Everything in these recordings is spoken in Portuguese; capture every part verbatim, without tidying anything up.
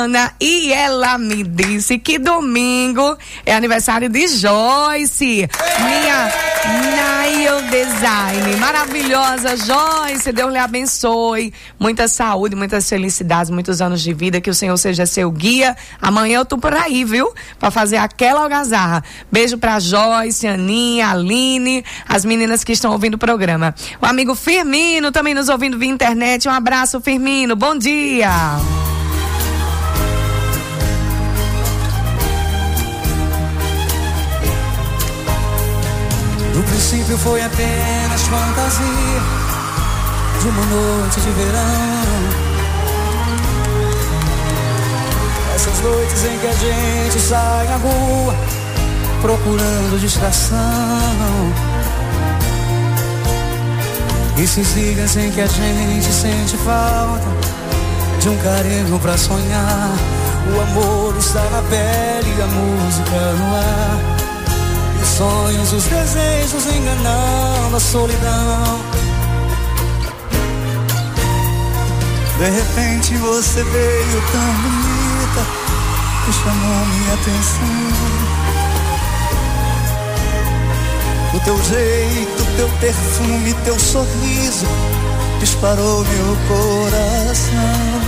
E ela me disse que domingo é aniversário de Joyce, minha Nail Design, maravilhosa Joyce, Deus lhe abençoe, muita saúde, muitas felicidades, muitos anos de vida, que o Senhor seja seu guia. Amanhã eu tô por aí, viu? Pra fazer aquela algazarra. Beijo pra Joyce, Aninha, Aline, as meninas que estão ouvindo o programa. O amigo Firmino também nos ouvindo via internet, um abraço, Firmino, bom dia. No princípio foi apenas fantasia de uma noite de verão. Essas noites em que a gente sai na rua procurando distração. Esses dias em que a gente sente falta de um carinho pra sonhar. O amor está na pele e a música no ar. Os sonhos, os desejos enganando a solidão. De repente você veio tão bonita e chamou minha atenção. O teu jeito, teu perfume, teu sorriso disparou meu coração.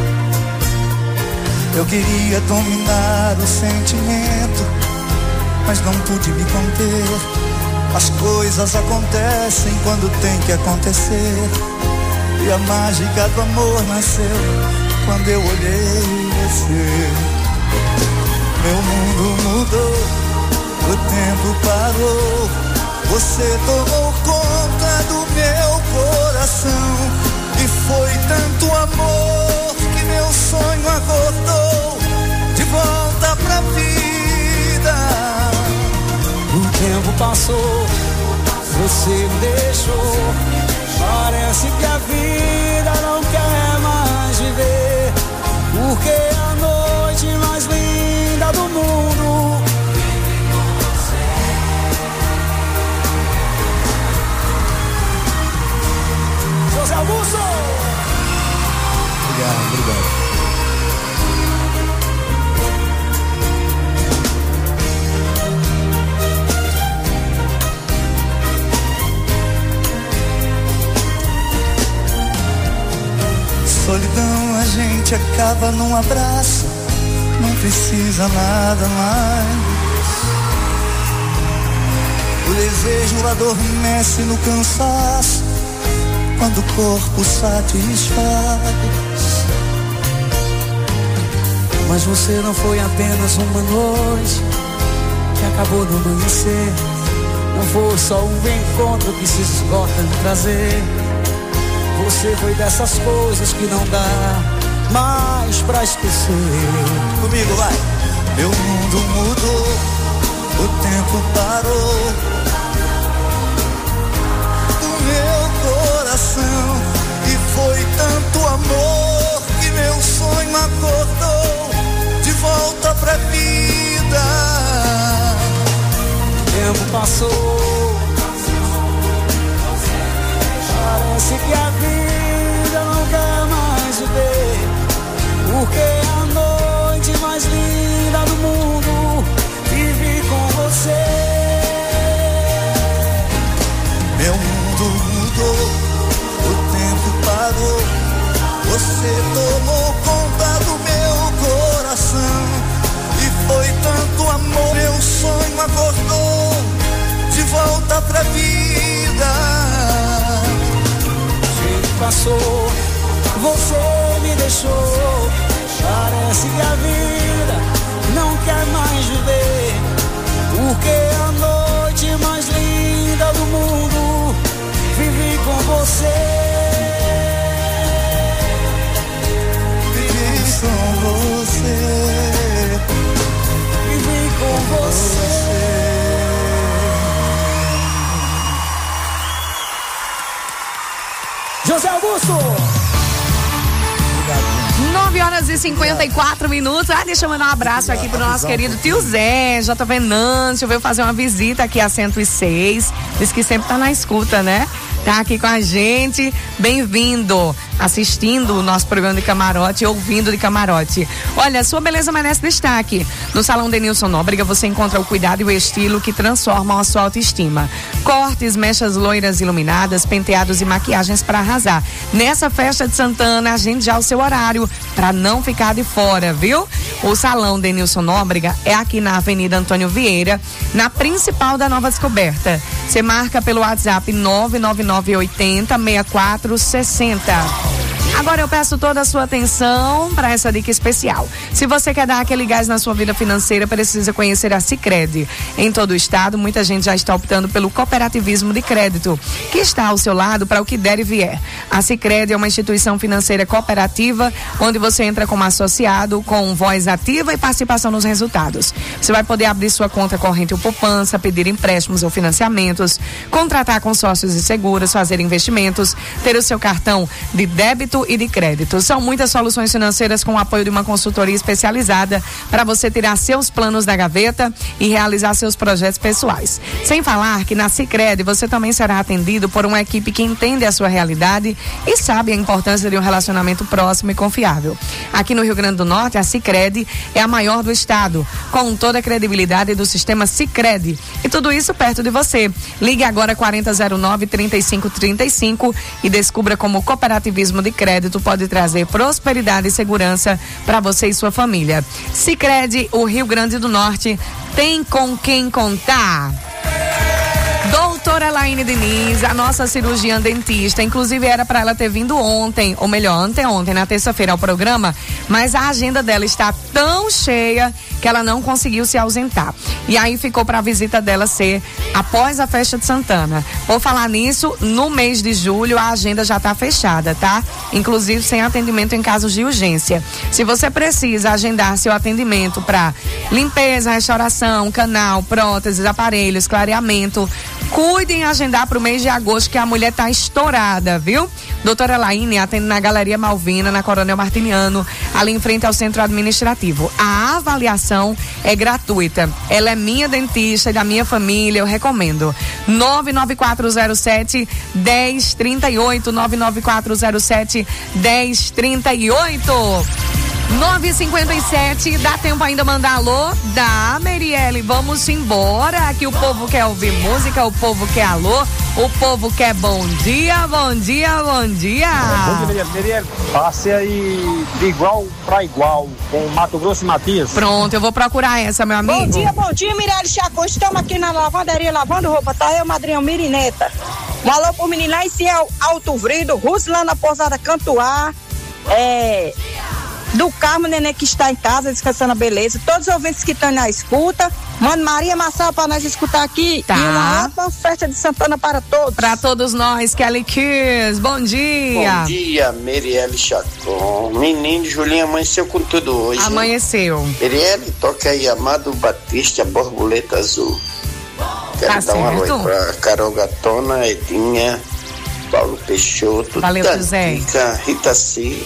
Eu queria dominar o sentimento, mas não pude me conter. As coisas acontecem quando tem que acontecer. E a mágica do amor nasceu quando eu olhei você. Meu mundo mudou, o tempo parou. Você tomou conta do meu coração. E foi tanto amor que meu sonho acordou de volta pra vida. O tempo passou, você me deixou. Parece que a vida não quer mais viver, porque a noite mais linda do mundo vive com você. José Augusto! Obrigado, obrigado. Solidão a gente acaba num abraço, não precisa nada mais. O desejo adormece no cansaço, quando o corpo satisfaz. Mas você não foi apenas uma noite que acabou no amanhecer. Não foi só um encontro que se esgota em prazer. Você foi dessas coisas que não dá mais pra esquecer. Comigo, vai! Meu mundo mudou, o tempo parou. Do meu coração. E foi tanto amor que meu sonho acordou de volta pra vida. O tempo passou, parece que a vida não quer mais viver, porque a noite mais linda do mundo vive com você. Meu mundo mudou, o tempo parou. Você tomou conta do meu coração. E foi tanto amor, meu sonho acordou de volta pra vida. Passou, você me deixou. Parece que a vida não quer mais viver, porque a noite mais linda do mundo vivi com você. Vivi com você. Vivi com você. José Augusto! nove horas e cinquenta e quatro minutos. Ah, deixa eu mandar um abraço aqui pro nosso querido tio Zé, J. Venâncio, veio fazer uma visita aqui a cento e seis. Diz que sempre tá na escuta, né? Tá aqui com a gente. Bem-vindo. assistindo o nosso programa de camarote e ouvindo de camarote. Olha, sua beleza merece destaque. No Salão Denilson Nóbrega você encontra o cuidado e o estilo que transformam a sua autoestima. Cortes, mechas loiras iluminadas, penteados e maquiagens para arrasar. Nessa festa de Santana, agende já o seu horário para não ficar de fora, viu? O Salão Denilson Nóbrega é aqui na Avenida Antônio Vieira, na principal da Nova Descoberta. Você marca pelo WhatsApp nove nove nove oito zero seis quatro seis zero. Agora eu peço toda a sua atenção para essa dica especial. Se você quer dar aquele gás na sua vida financeira, precisa conhecer a Sicredi. Em todo o estado, muita gente já está optando pelo cooperativismo de crédito, que está ao seu lado para o que der e vier. A Sicredi é uma instituição financeira cooperativa, onde você entra como associado, com voz ativa e participação nos resultados. Você vai poder abrir sua conta corrente ou poupança, pedir empréstimos ou financiamentos, contratar consórcios e seguros, fazer investimentos, ter o seu cartão de débito e de crédito. São muitas soluções financeiras com o apoio de uma consultoria especializada para você tirar seus planos da gaveta e realizar seus projetos pessoais. Sem falar que na Sicredi você também será atendido por uma equipe que entende a sua realidade e sabe a importância de um relacionamento próximo e confiável. Aqui no Rio Grande do Norte, a Sicredi é a maior do estado, com toda a credibilidade do sistema Sicredi. E tudo isso perto de você. Ligue agora quarenta zero nove, trinta e cinco trinta e cinco e descubra como o cooperativismo de crédito pode trazer prosperidade e segurança para você e sua família. Sicredi, o Rio Grande do Norte tem com quem contar. Doutora Elaine Diniz, a nossa cirurgiã dentista, inclusive era para ela ter vindo ontem, ou melhor, anteontem, na terça-feira ao programa, mas a agenda dela está tão cheia que ela não conseguiu se ausentar. E aí ficou para a visita dela ser após a festa de Santana. Por falar nisso, no mês de julho a agenda já está fechada, tá? Inclusive sem atendimento em casos de urgência. Se você precisa agendar seu atendimento para limpeza, restauração, canal, próteses, aparelhos, clareamento, cuide em agendar para o mês de agosto, que a mulher tá estourada, viu? Doutora Elaine atende na Galeria Malvina, na Coronel Martiniano, ali em frente ao centro administrativo. A avaliação é gratuita. Ela é minha dentista e da minha família, eu recomendo. nove nove quatro zero sete, um zero três oito, nove nove quatro zero sete, um zero três oito. nove e cinquenta e sete, dá tempo ainda mandar alô? Dá, Merielle, vamos embora, que o povo quer ouvir música, o povo quer alô, o povo quer bom dia, bom dia, bom dia. Bom dia, Merielle, Merielle, passe aí de igual pra igual, com Mato Grosso e Matias. Pronto, eu vou procurar essa, meu amigo. Bom dia, bom dia, Merielle Chacon, estamos aqui na lavanderia lavando roupa, tá eu, madrinha Mirineta. Um alô pro menino lá em Ciel, Alto Vrido, Ruslana Pousada Cantuá, é... do Carmo, neném que está em casa, descansando a beleza. Todos os ouvintes que estão na escuta. Mano, Maria Massal para nós escutar aqui. Tá. E uma ótima festa de Santana para todos. Para todos nós, Kelly Kiss. Bom dia. Bom dia, Merielle Chacon. Menino, Julinha amanheceu com tudo hoje. Amanheceu. Hein? Merielle, toca aí Amado Batista, Borboleta Azul. Quero Tá dar certo. uma alô pra Carol Gatona, Edinha, Paulo Peixoto, Valeu, José. Tantica, Rita C.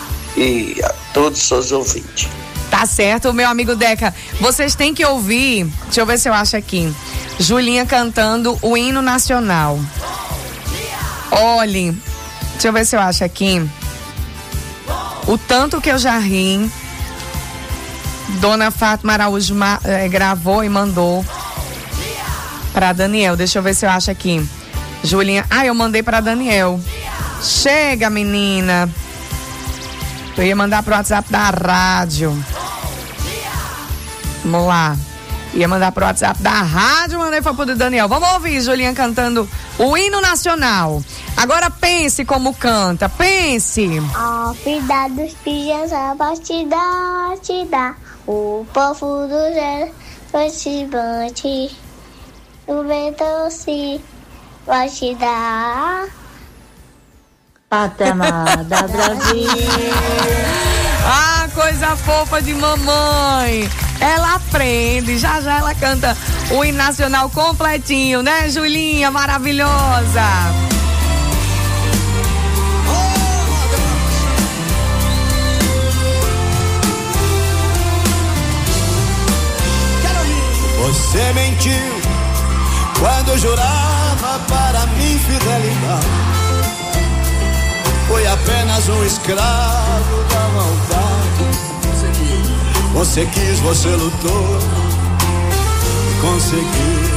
E a todos os seus ouvintes. Tá certo, meu amigo Deca. Vocês têm que ouvir, deixa eu ver se eu acho aqui, Julinha cantando o hino nacional. Olhe, deixa eu ver se eu acho aqui. O tanto que eu já ri. Dona Fátima Araújo eh, gravou e mandou pra Daniel. Deixa eu ver se eu acho aqui. Julinha, ah, eu mandei pra Daniel. Chega, menina. Eu ia mandar pro WhatsApp da rádio. Vamos lá. Ia mandar pro WhatsApp da rádio, mandei foi pro Daniel. Vamos ouvir Julinha cantando o hino nacional. Agora pense como canta, pense. A vida dos pias vai te dar, te dar. O povo do gelo vai te bate. O vento se vai te dar. Patamada Brasil. Ah, coisa fofa de mamãe. Ela aprende, já já ela canta o hino nacional completinho, né, Julinha? Maravilhosa. Você mentiu quando jurava para mim fidelidade. foi apenas um escravo da maldade. Você quis, você lutou, conseguiu.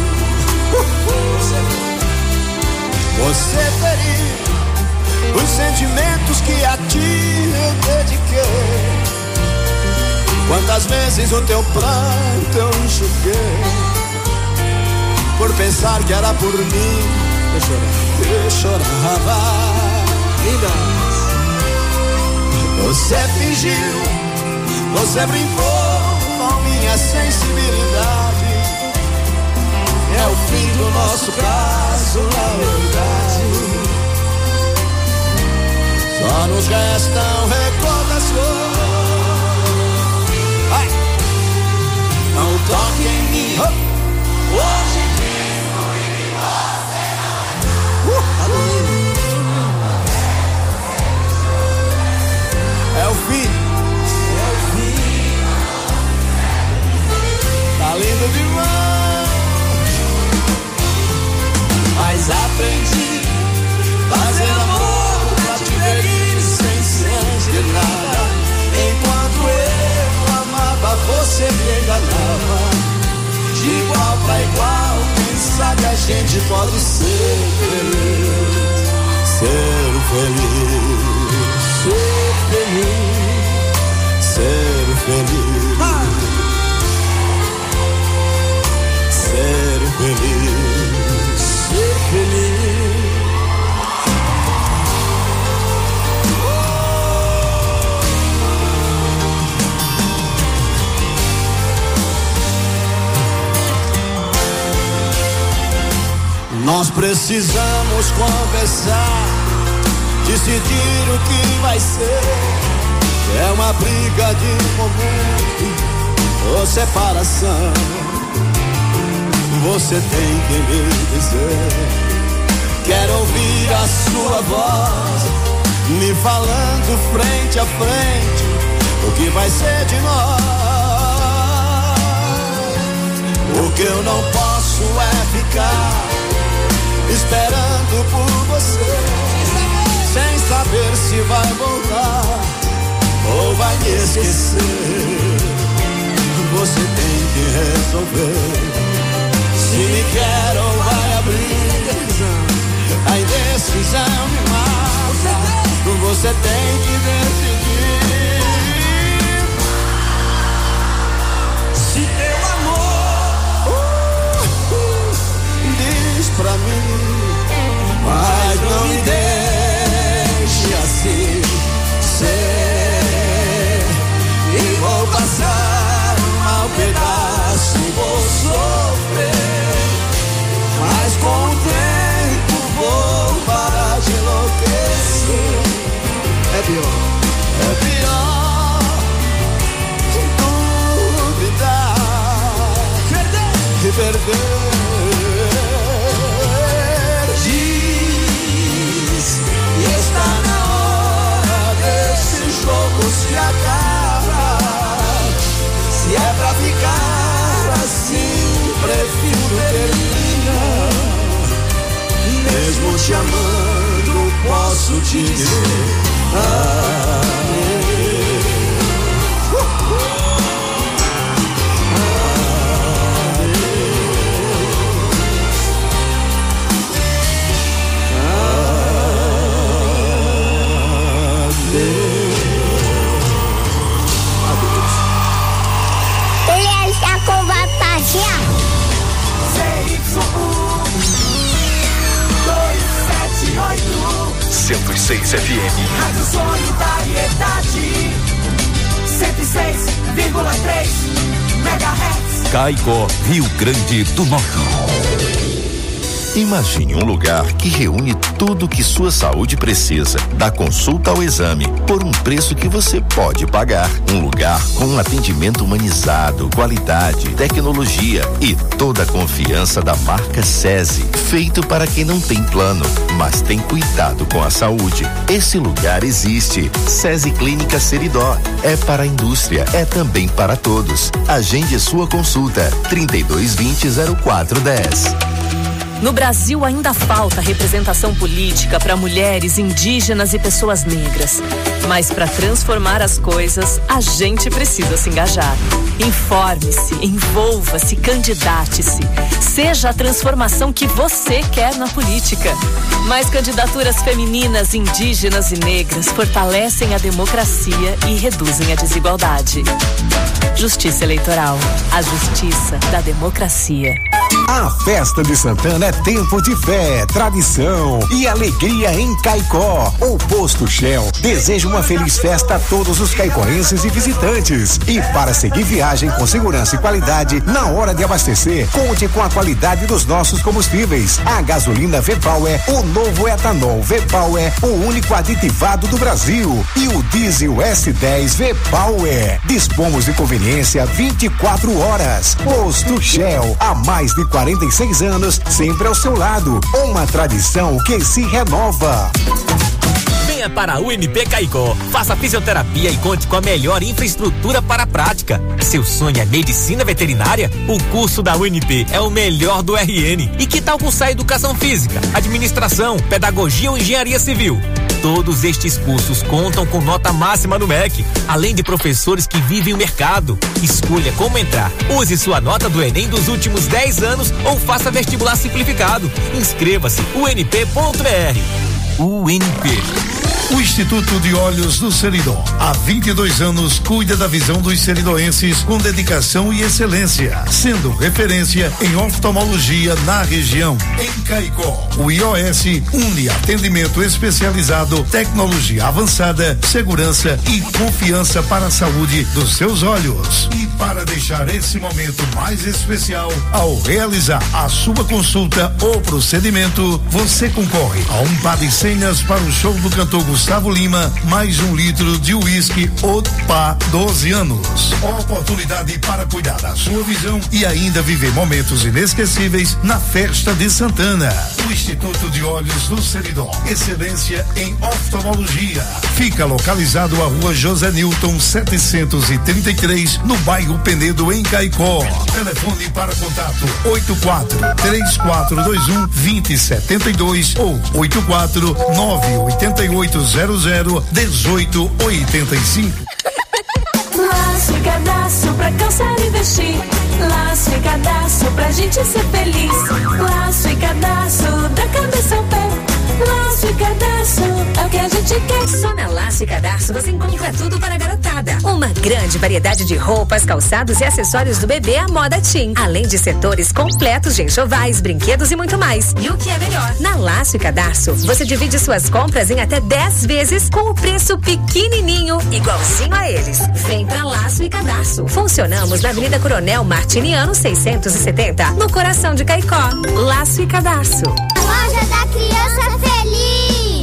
Você feriu os sentimentos que a ti eu dediquei. Quantas vezes o teu pranto eu enxuguei, por pensar que era por mim eu chorava. Você fingiu, você brincou com minha sensibilidade. É o fim do nosso caso, na verdade. Só nos restam recordações. Ai. Não toque em mim. Oh. Hoje vivo e você não. Uh. É o fim. É o fim. Tá lindo demais. Mas aprendi a fazer amor pra te ferir sem sentir nada. Enquanto eu amava, você me enganava. De igual pra igual, pensar que a gente pode ser feliz. Ser feliz, ser feliz, ser feliz, ah. Ser feliz, ser feliz. Nós precisamos conversar, decidir o que vai ser. É uma briga de momento ou separação. Você tem que me dizer. Quero ouvir a sua voz me falando frente a frente o que vai ser de nós. O que eu não posso é ficar esperando por você, sem saber se vai voltar ou vai me esquecer. Você tem que resolver se me quer ou vai abrir. A indecisão me mata. Você tem que decidir se teu amor uh, uh, diz pra mim. Mas não me deixe assim ser. E vou passar um mau pedaço e vou sofrer. Mas com o tempo vou parar de enlouquecer. É pior, é pior duvidar e perder. Está na hora desse jogo se acabar. Se é pra ficar assim, prefiro terminar. Mesmo te amando, posso te dizer adeus. Ele está com vantagem. C Y U dois sete oito cento e seis F M. Rádio Solidariedade cento e seis vírgula três megahertz. Caicó, Rio Grande do Norte. Imagine um lugar que reúne tudo o que sua saúde precisa, da consulta ao exame, por um preço que você pode pagar. Um lugar com um atendimento humanizado, qualidade, tecnologia e toda a confiança da marca SESI. Feito para quem não tem plano, mas tem cuidado com a saúde. Esse lugar existe. SESI Clínica Seridó. É para a indústria, é também para todos. Agende sua consulta. trinta e dois vinte, zero quatro dez. No Brasil ainda falta representação política para mulheres, indígenas e pessoas negras. Mas para transformar as coisas, a gente precisa se engajar. Informe-se, envolva-se, candidate-se. Seja a transformação que você quer na política. Mais candidaturas femininas, indígenas e negras fortalecem a democracia e reduzem a desigualdade. Justiça Eleitoral, a justiça da democracia. A Festa de Santana é tempo de fé, tradição e alegria em Caicó. O Posto Shell deseja uma feliz festa a todos os caicoenses e visitantes. E para seguir viagem com segurança e qualidade, na hora de abastecer, conte com a qualidade dos nossos combustíveis. A gasolina V-Power, o novo etanol V-Power, o único aditivado do Brasil. E o diesel S dez V-Power. Dispomos de conveniência vinte e quatro horas. Posto Shell, há mais de quarenta e seis anos, sempre ao seu lado. Uma tradição que se renova. Venha para a U N P Caicó, faça fisioterapia e conte com a melhor infraestrutura para a prática. Seu sonho é medicina veterinária? O curso da U N P é o melhor do R N. E que tal cursar educação física, administração, pedagogia ou engenharia civil? Todos estes cursos contam com nota máxima no M E C, além de professores que vivem o mercado. Escolha como entrar. Use sua nota do Enem dos últimos dez anos ou faça vestibular simplificado. Inscreva-se u n p ponto b r. U N P. O Instituto de Olhos do Seridó, há vinte e dois anos, cuida da visão dos seridoenses com dedicação e excelência, sendo referência em oftalmologia na região. Em Caicó, o I O S une atendimento especializado, tecnologia avançada, segurança e confiança para a saúde dos seus olhos. E para deixar esse momento mais especial, ao realizar a sua consulta ou procedimento, você concorre a um par de senhas para o show do cantor Gustavo Lima, mais um litro de uísque Opa doze anos. Oportunidade para cuidar da sua visão e ainda viver momentos inesquecíveis na Festa de Santana. O Instituto de Olhos do Seridó, excelência em oftalmologia. Fica localizado à rua José Newton setecentos e trinta e três, no bairro Penedo, em Caicó. Telefone para contato oito quatro três quatro dois um dois zero sete dois ou oito quatro nove oito oito zero zero um oito oito cinco. Laço e cadastro pra cansar e investir. Laço e cadastro pra gente ser feliz. Laço e cadastro da cabeça ao pé. Laço e cadastro é o que a gente quer. Só na Laço e Cadastro você encontra tudo para a garotada. Uma grande variedade de roupas, calçados e acessórios do bebê à moda teen. Além de setores completos de enxovais, brinquedos e muito mais. E o que é melhor? Na Laço e Cadastro você divide suas compras em até dez vezes com o preço pequenininho, igualzinho a eles. Vem pra Laço e Cadastro. Funcionamos na Avenida Coronel Martiniano seiscentos e setenta, no coração de Caicó. Laço e Cadastro. Loja da Criança Feliz.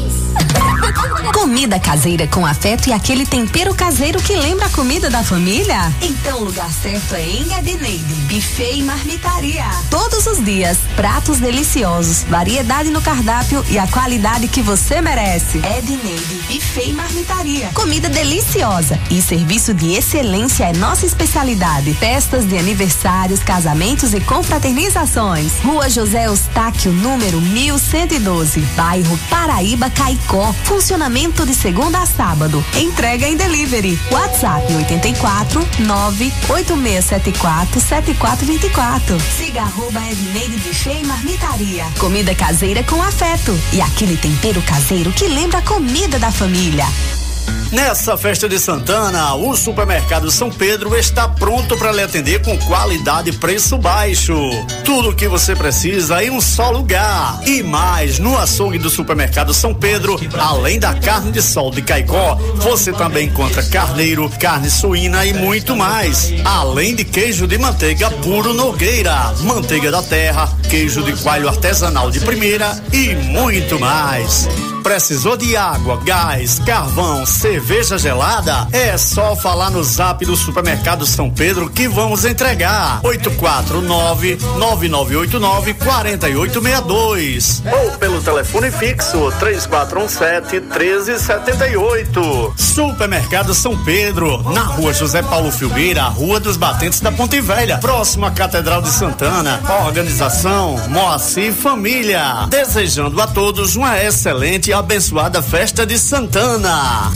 Comida caseira com afeto e aquele tempero caseiro que lembra a comida da família? Então o lugar certo é em Edneide, buffet e marmitaria. Todos os dias, pratos deliciosos, variedade no cardápio e a qualidade que você merece. Edneide, buffet e marmitaria. Comida deliciosa e serviço de excelência é nossa especialidade. Festas de aniversários, casamentos e confraternizações. Rua José Eustáquio, número mil cento e doze, bairro Paraíba, Caicó. Funcionamento de segunda a sábado. Entrega em delivery. WhatsApp oito quatro nove oito seis sete quatro sete quatro dois quatro. Siga arroba Edneide Buffet e Marmitaria. Comida caseira com afeto e aquele tempero caseiro que lembra a comida da família. Nessa Festa de Santana, o Supermercado São Pedro está pronto para lhe atender com qualidade e preço baixo. Tudo o que você precisa em um só lugar. E mais, no açougue do Supermercado São Pedro, além da carne de sol de Caicó, você também encontra carneiro, carne suína e muito mais. Além de queijo de manteiga puro Nogueira, manteiga da terra, queijo de coalho artesanal de primeira e muito mais. Precisou de água, gás, carvão, cerveja gelada? É só falar no zap do Supermercado São Pedro que vamos entregar. oito quatro nove, nove nove oito nove, quatro oito seis dois ou pelo telefone fixo três quatro um sete, um três sete oito. Supermercado São Pedro, na rua José Paulo Filgueira, Rua dos Batentes da Ponte Velha, próximo à Catedral de Santana. Organização Moacir Família, desejando a todos uma excelente e abençoada festa de Santana.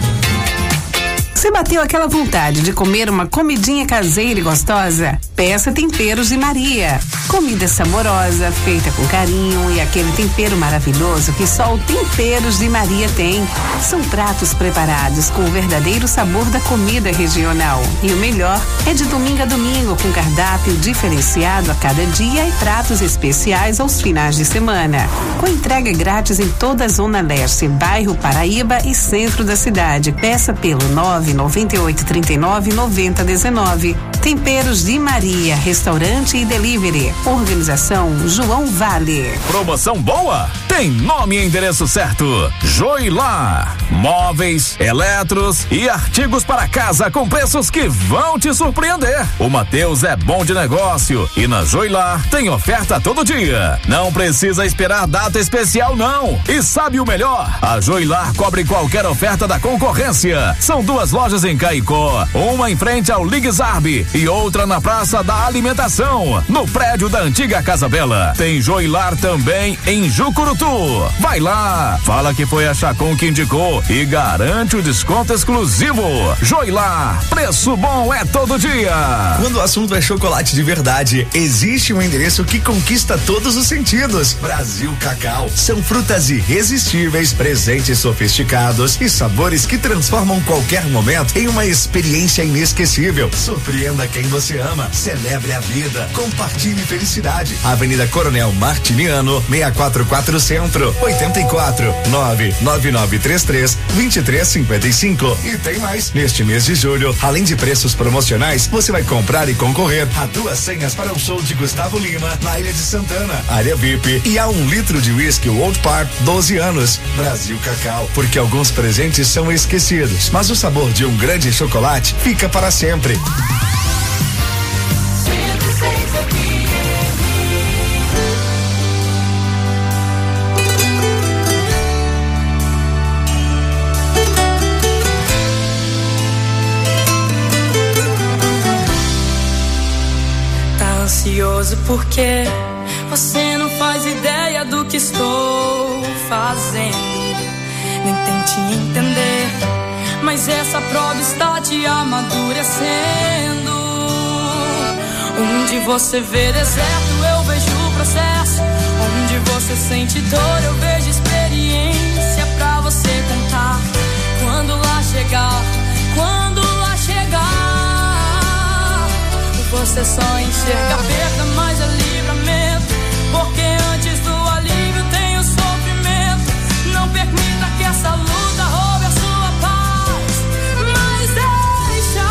Você bateu aquela vontade de comer uma comidinha caseira e gostosa? Peça Temperos de Maria. Comida saborosa, feita com carinho e aquele tempero maravilhoso que só o Temperos de Maria tem. São pratos preparados com o verdadeiro sabor da comida regional. E o melhor é de domingo a domingo, com cardápio diferenciado a cada dia e pratos especiais aos finais de semana. Com entrega grátis em toda a Zona Leste, bairro Paraíba e centro da cidade. Peça pelo nove noventa e oito, trinta e nove, noventa, dezenove. Temperos de Maria, restaurante e delivery. Organização João Vale. Promoção boa? Tem nome e endereço certo. Joilar. Móveis, eletros e artigos para casa com preços que vão te surpreender. O Mateus é bom de negócio e na Joilar tem oferta todo dia. Não precisa esperar data especial não. E sabe o melhor? A Joilar cobre qualquer oferta da concorrência. São duas lojas em Caicó, uma em frente ao Ligue Zarb e outra na Praça da Alimentação, no prédio da antiga Casa Bela. Tem Joilar também em Jucurutu. Vai lá, fala que foi a Chacon que indicou e garante o desconto exclusivo. Joilar, preço bom é todo dia. Quando o assunto é chocolate de verdade, existe um endereço que conquista todos os sentidos. Brasil Cacau. São frutas irresistíveis, presentes sofisticados e sabores que transformam qualquer momento em uma experiência inesquecível. Surpreenda quem você ama, celebre a vida, compartilhe felicidade. Avenida Coronel Martiniano, seiscentos e quarenta e quatro Centro, oitenta e quatro, nove nove nove três três, dois três cinco cinco. E tem mais, neste mês de julho, além de preços promocionais, você vai comprar e concorrer a duas senhas para um show de Gustavo Lima na Ilha de Santana, área V I P, e a um litro de whisky Old Park, doze anos. Brasil Cacau, porque alguns presentes são esquecidos, mas o sabor de um grande chocolate fica para sempre. Tá ansioso porque você não faz ideia do que estou fazendo. Nem tente entender, mas essa prova está te amadurecendo. Onde você vê deserto, eu vejo o processo. Onde você sente dor, eu vejo experiência pra você contar. Quando lá chegar, quando lá chegar, você só enxerga perda, mas é livramento. Porque antes do alívio tem o sofrimento. Não permita que essa luta roube a sua paz, mas deixa,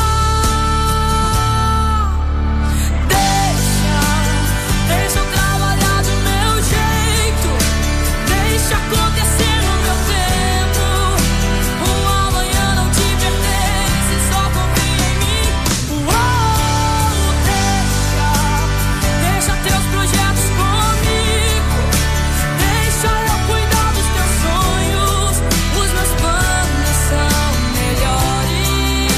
deixa, deixa eu trabalhar do meu jeito, deixa acontecer no meu tempo. O amanhã não te pertence, só confia em mim. Uou, deixa, deixa teus projetos comigo, deixa eu cuidar dos teus sonhos. Os meus planos são melhores.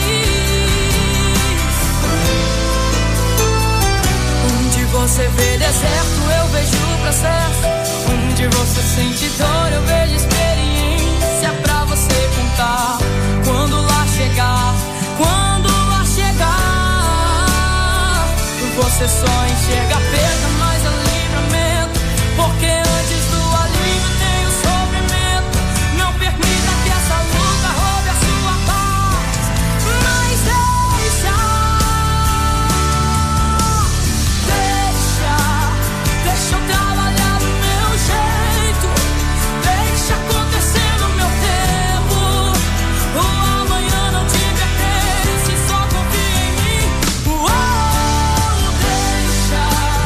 Onde você vê deserto, eu vejo o processo. Onde você sente dor, eu vejo experiência pra você contar. Quando lá chegar, quando lá chegar, você só enxerga perda, mas é livramento. Porque antes do alívio tem o sofrimento. Não permita que essa luta roube a sua paz, mas deixa, deixa, deixa eu trabalhar do meu jeito, deixa acontecer no meu tempo. O amanhã não te pertence, só confia em mim. Uou, deixa,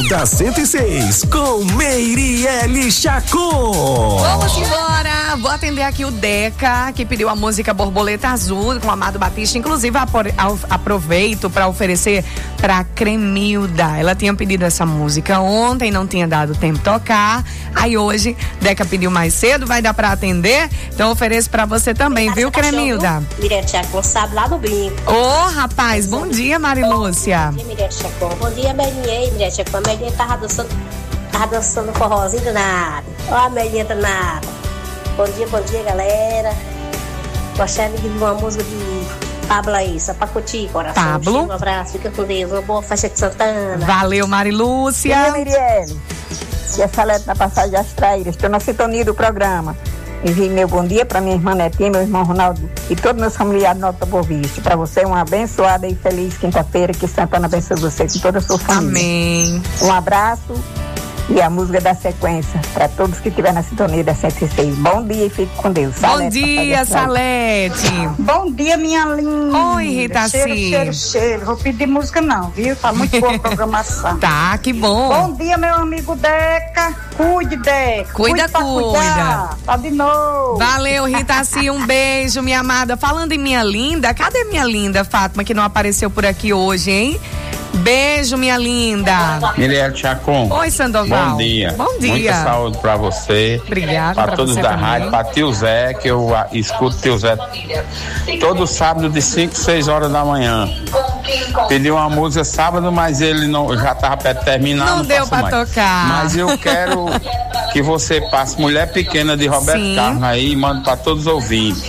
da cento e seis, com Meirelle Chacon. Vamos embora, vou atender aqui o Deca, que pediu a música Borboleta Azul com o Amado Batista. Inclusive, aproveito para oferecer para Cremilda. Ela tinha pedido essa música ontem, não tinha dado tempo de tocar. Aí hoje, Deca pediu mais cedo, vai dar para atender. Então ofereço para você também, viu, Cremilda? Meirelle Chacon, sabe lá do brinco. Ô, oh, rapaz, bom dia, Marilúcia. Bom dia, Meirelle Chacon. Bom dia, Melinha. Meirelle Chacon, a Melinha tava dançando, tava dançando forrozinho danado. Ó, a Melinha danada. Bom dia, bom dia, galera. Gostaria de uma música de Pablo aí, só pra curtir, coração. Pablo. Um abraço, fica com Deus. Uma boa festa de Santana. Valeu, Marilúcia. Bom dia, Meirelle. E essa letra na passagem das traíras. Estou na sintonia do programa. Envie meu bom dia para minha irmã Netinha, meu irmão Ronaldo e todos meus familiares Nota Boa Vista. Para você, uma abençoada e feliz quinta-feira. Que Santana abençoe você com toda a sua família. Amém. Um abraço e a música da sequência para todos que estiverem na sintonia da cento e seis. Bom dia e fique com Deus. Bom Salete, dia, Salete. Bom dia, minha linda. Oi, Rita cheiro, C. cheiro, cheiro. Vou pedir música não, viu? Tá muito boa a programação. Tá, que bom. Bom dia, meu amigo Deca. Cuide, Deca. Cuida, Cuide cuida. Tá de novo. Valeu, Rita C. Um beijo, minha amada. Falando em minha linda, cadê minha linda, Fátima, que não apareceu por aqui hoje, hein? Beijo, minha linda. Meirelle Chacon. Oi, Sandoval. Bom dia. Bom dia. Muita saúde pra você. Obrigada. Pra todos da também. rádio, pra tio Zé, que eu a, escuto tio Zé todo sábado de cinco, seis horas da manhã. Pediu uma música sábado, mas ele não, já tava perto de terminar. Não, não deu pra mais. tocar. Mas eu quero que você passe Mulher Pequena de Roberto Sim. Carlos aí e mande pra todos os ouvintes.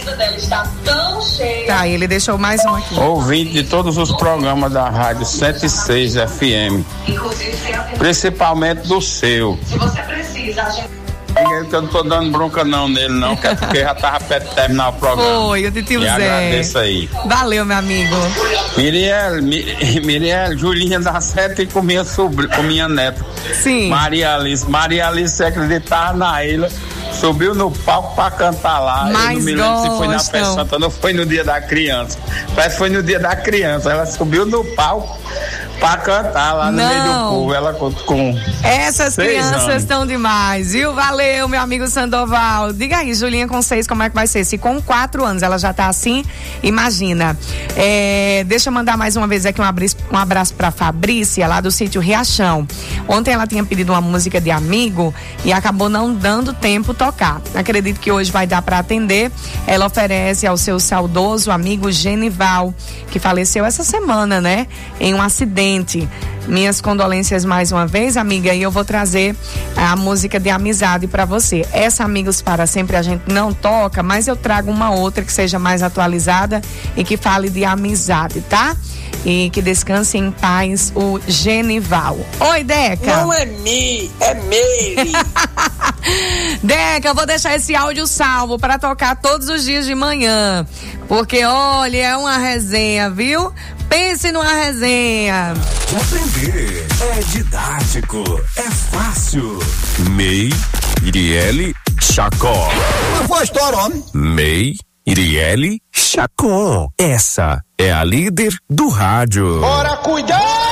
Tá, ele deixou mais um aqui. Ouvinte de todos os programas da rádio cento e seis F M, principalmente do seu. Se você precisa, a gente... Que eu não tô dando bronca não nele não, que é porque já tava perto de terminar o programa. Foi, eu de tio e Zé. agradeço aí. Valeu, meu amigo. Meirelle, Meirelle, Julinha da Sete com minha sobrinha, com minha neta. Sim. Maria Alice, Maria Alice, você acreditava na ilha, subiu no palco pra cantar lá. Mas eu não me lembro se foi na gostam. Festa Santana ou foi no dia da criança. Parece que foi no dia da criança. Ela subiu no palco pra cantar lá no Não. meio do povo. Ela com, com Essas seis crianças anos. estão demais, viu? Valeu, meu amigo Sandoval. Diga aí, Julinha com seis, como é que vai ser? Se com quatro anos ela já tá assim, imagina. É, deixa eu mandar mais uma vez aqui um abraço, um abraço pra Fabrícia, lá do sítio Riachão. Ontem ela tinha pedido uma música de amigo e acabou não dando tempo tocar. Acredito que hoje vai dar pra atender. Ela oferece ao seu saudoso amigo Genival, que faleceu essa semana, né? Em um acidente. Minhas condolências mais uma vez, amiga, e eu vou trazer a música de amizade pra você. Essa Amigos para Sempre a gente não toca, mas eu trago uma outra que seja mais atualizada e que fale de amizade, tá? E que descanse em paz o Genival. Oi, Deca. Não é mi, é Meire. Deca, eu vou deixar esse áudio salvo para tocar todos os dias de manhã, porque olha, é uma resenha, viu? Pense numa resenha. Aprender é didático, é fácil. Meirelle Chacon. Não foi história, homem. Meirelle Chacon. Essa é a líder do rádio. Bora cuidar!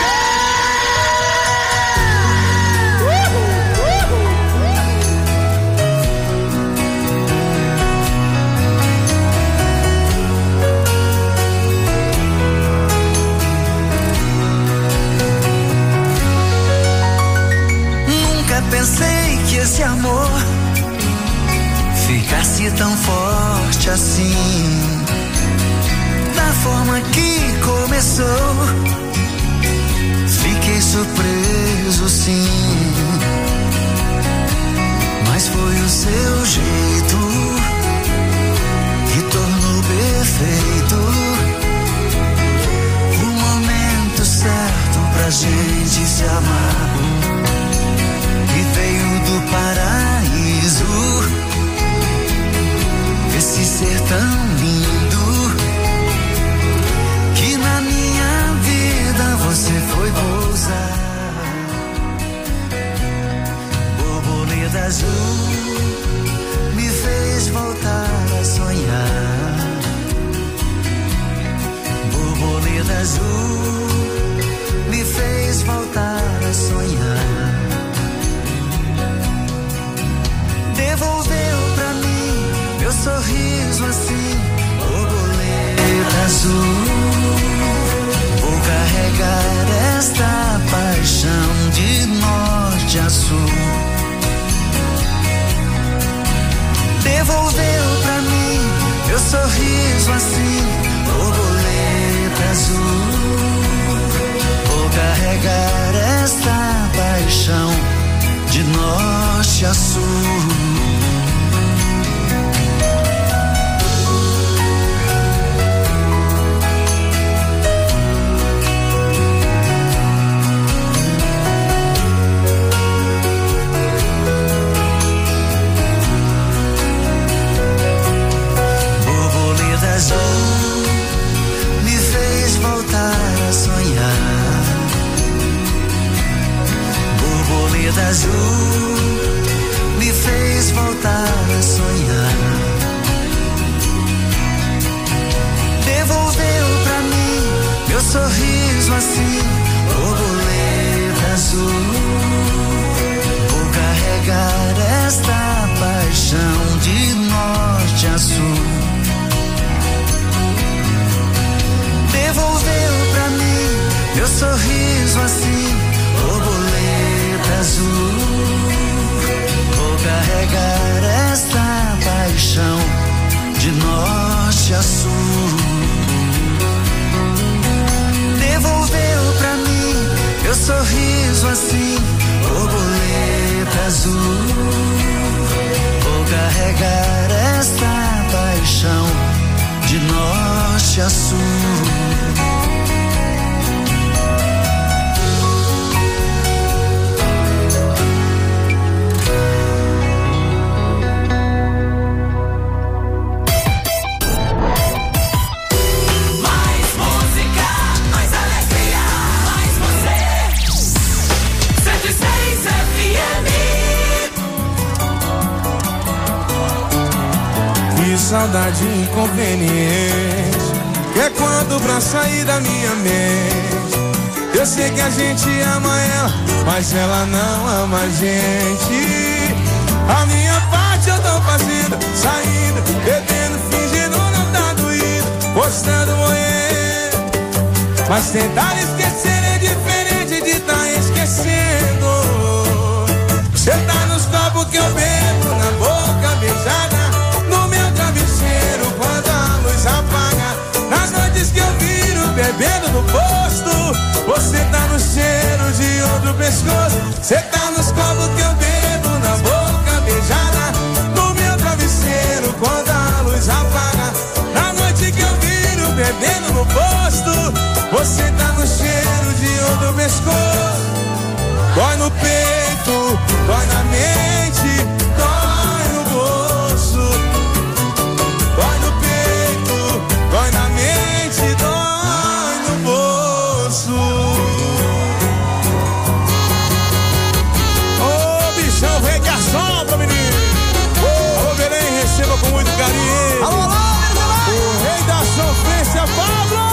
Pensei que esse amor ficasse tão forte assim, da forma que começou. Fiquei surpreso, sim, mas foi o seu jeito que tornou perfeito o momento certo pra gente se amar. E veio do paraíso, esse ser tão lindo, que na minha vida você foi pousar. Borboleta azul me fez voltar a sonhar. Borboleta azul me fez voltar a sonhar. sorriso assim, borboleta azul. Vou carregar esta paixão de norte a sul. Devolveu pra mim meu sorriso assim, borboleta azul. Vou carregar esta paixão de norte a sul. Borboleta azul me fez voltar a sonhar. Borboleta azul me fez voltar a sonhar. Devolveu pra mim meu sorriso assim, borboleta azul. Vou carregar esta paixão de norte a sul. Devolveu pra mim meu sorriso assim, borboleta azul. Vou carregar esta paixão de norte a sul. Devolveu pra mim meu sorriso assim, borboleta azul. Vou carregar esta paixão de norte a sul. Saudade inconveniente, que é quando pra sair da minha mente. Eu sei que a gente ama ela, mas ela não ama a gente. A minha parte eu tô fazendo, saindo, bebendo, fingindo não tá doído, postando morrendo. Mas tentar esquecer é diferente de tá esquecendo. Você tá nos copos que eu bebo, na boca beijada, quando a luz apaga, nas noites que eu viro bebendo no posto. Você tá no cheiro de outro pescoço. Você tá nos copos que eu bebo, na boca beijada, no meu travesseiro. Quando a luz apaga, na noite que eu viro bebendo no posto. Você tá no cheiro de outro pescoço. Dói no peito, dói na mente, dói no bolso. Dói no peito, dói na mente, dói no bolso. Ô oh, bichão, vem que assopra, menino. uh. Alô, Belém, receba com muito carinho. Alô, alô, alô. O rei da sofrência, Pablo.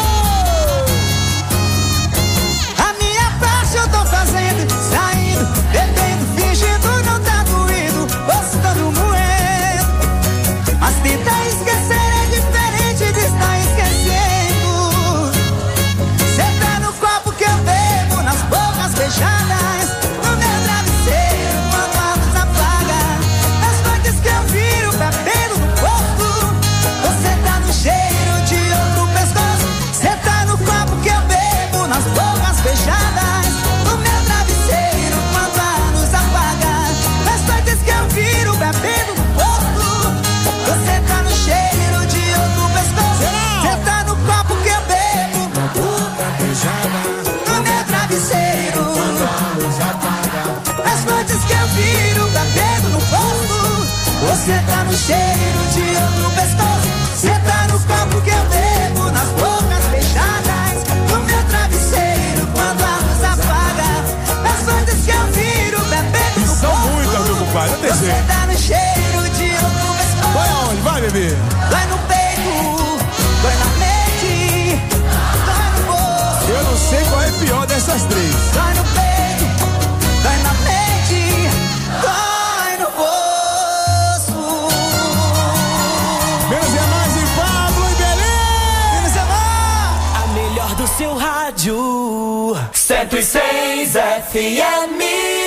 A minha parte eu tô fazendo, saindo, bebendo, fingindo não tá doído, postando moendo. Mas tentar esquecer é diferente de estar esquecendo. Cê tá no copo que eu bebo, nas bocas beijadas, no meu travesseiro quando a luz apaga, nas noites que eu viro bebendo no posto. Você tá no cheiro de outro pescoço. Cê tá no copo que eu bebo, nas bocas beijadas, no meu travesseiro quando a luz apaga, nas noites que eu viro bebendo no posto. Você tá no cheiro de outro pescoço. Você tá no copo que eu bebo, na boca beijada, no meu travesseiro quando a luz apaga, as noites que eu viro bebendo no posto. Você tá no cheiro de outro pescoço. Você tá no copo que eu bebo, nas bocas beijadas, no meu travesseiro quando a luz apaga, as noites que eu viro bebendo no posto. São muitas, meu compadre, não tem jeito. Você tá no cheiro de outro pescoço. Vai aonde? Vai, bebê. Vai no peito, vai na mente, vai no bolso. Eu não sei qual é pior dessas três. Vai no peito, vai na mente, vai no bolso. cento e seis F M.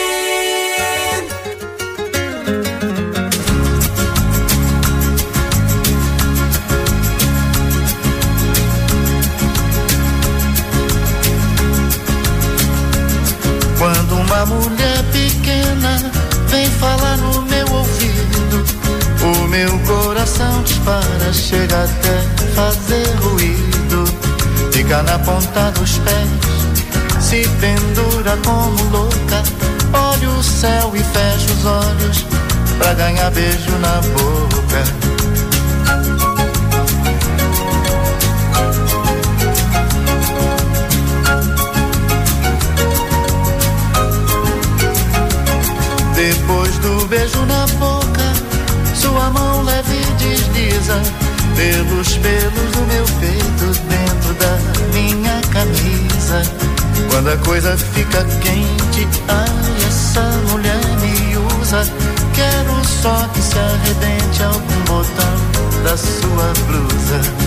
Quando uma mulher pequena vem falar no meu ouvido, o meu coração dispara, chega até fazer ruído. Fica na ponta dos pés, se pendura como louca. Olha o céu e fecha os olhos pra ganhar beijo na boca. Depois do beijo na boca, sua mão leve desliza pelos pelos do meu peito, dentro da minha camisa. Quando a coisa fica quente, ai, essa mulher me usa. Quero só que se arrebente algum botão da sua blusa.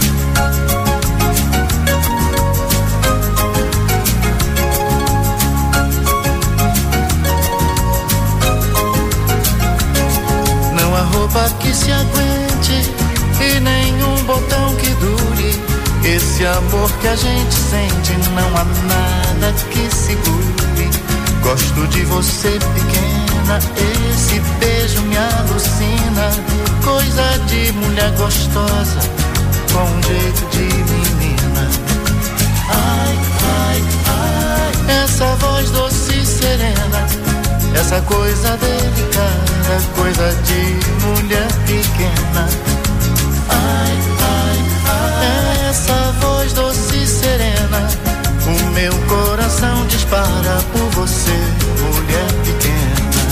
Roupa que se aguente e nenhum botão que dure. Esse amor que a gente sente, não há nada que segure. Gosto de você pequena, esse beijo me alucina. Coisa de mulher gostosa, com um jeito de menina. Ai, ai, ai, essa voz doce e serena, essa coisa delicada, coisa de mulher pequena. Ai, ai, ai, essa voz doce e serena, o meu coração dispara por você, mulher pequena.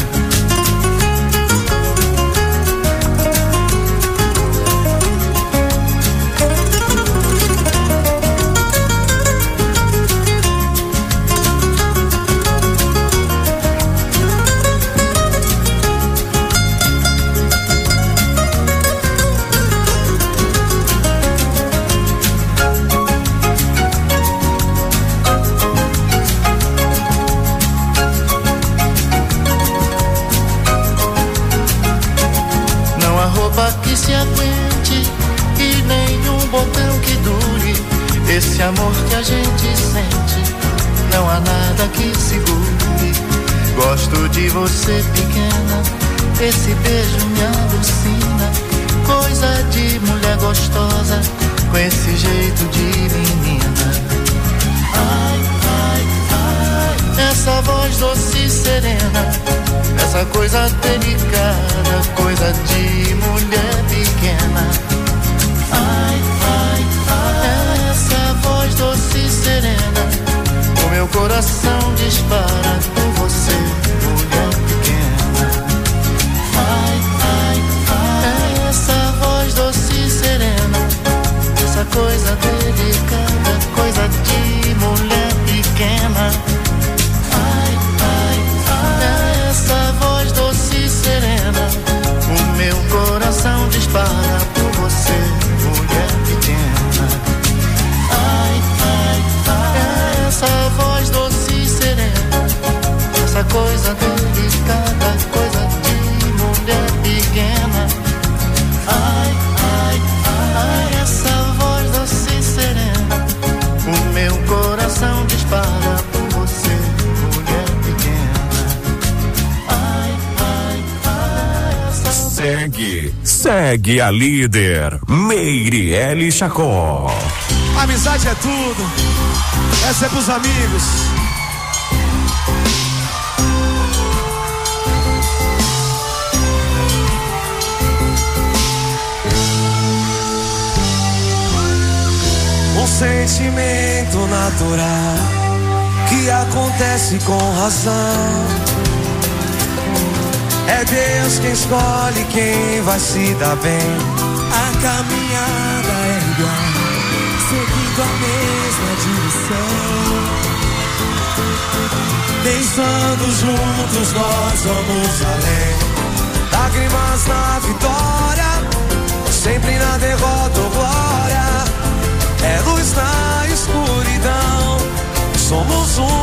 Que se aguente e nenhum botão que dure. Esse amor que a gente sente, não há nada que segure. Gosto de você pequena, esse beijo me alucina. Coisa de mulher gostosa, com esse jeito de menina. Ai, ai, ai, essa voz doce e serena, essa coisa delicada, coisa de mulher pequena. Ai, ai, ai, essa voz doce e serena, o meu coração dispara por você, mulher pequena. Ai, ai, ai, essa voz doce e serena, essa coisa delicada, coisa de mulher pequena. Ai, ai, ai, essa voz doce e serena, o meu coração dispara por você, mulher pequena. Ai, ai, ai, essa voz doce e serena, essa coisa delicada, coisa de mulher pequena. Ai, ai, ai, essa voz doce e serena, o meu coração dispara por você, mulher pequena. Ai, ai, ai, essa... Segue, segue a líder, Meirelle Chacó. Amizade é tudo, essa é pros amigos. Um sentimento natural que acontece com razão. É Deus quem escolhe quem vai se dar bem. A caminhada é igual, seguindo a mesma direção. Pensando juntos nós vamos além. Lágrimas na vitória, sempre na derrota ou glória. É luz na escuridão, somos um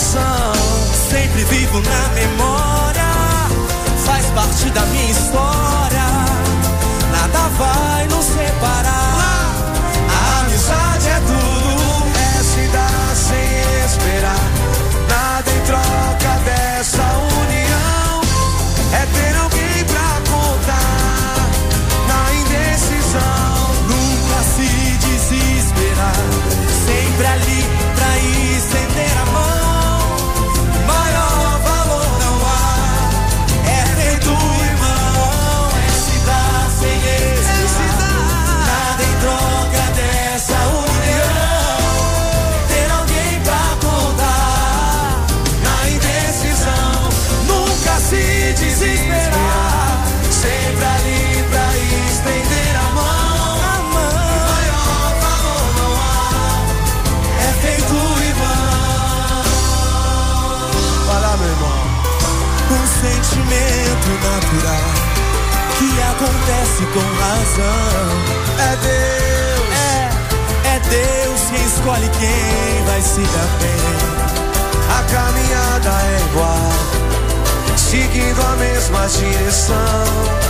razão. Sempre vivo na memória, faz parte da minha história. Nada vai nos separar. A amizade é tudo, é se dar sem esperar. Nada em troca dessa união, é ter alguém pra contar. Na indecisão, nunca se desesperar. Sempre ali pra estender a mão. Maior valor não há, é feito irmão. É se dar sem esperar. Nada em troca dessa união, ter alguém pra contar. Na indecisão, nunca se desesperar. Sempre ali pra estender a mão. Maior valor não há, é feito irmão. Vai lá, meu irmão. Um sentimento natural que acontece com razão. É Deus, é, é Deus quem escolhe quem vai se dar bem. A caminhada é igual, seguindo a mesma direção.